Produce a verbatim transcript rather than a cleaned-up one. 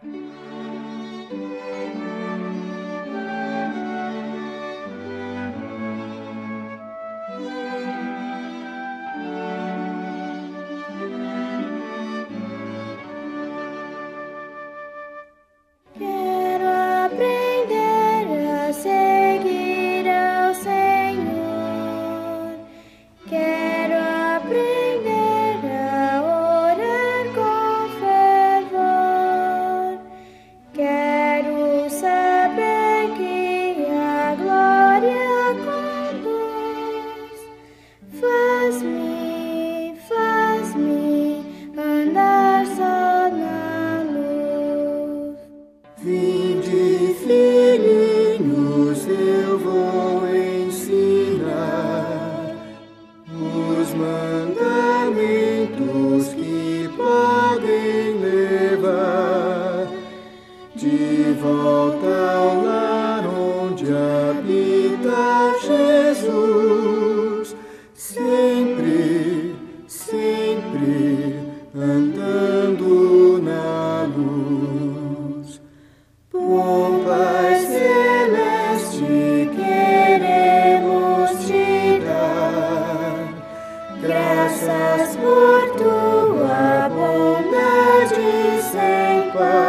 Vinde, filhinhos, eu vou ensinar os mandamentos que podem levar de volta ao lar onde habita Jesus, sempre, sempre andando na luz. Bom Pai Celeste, queremos te dar graças por tua bondade sem par.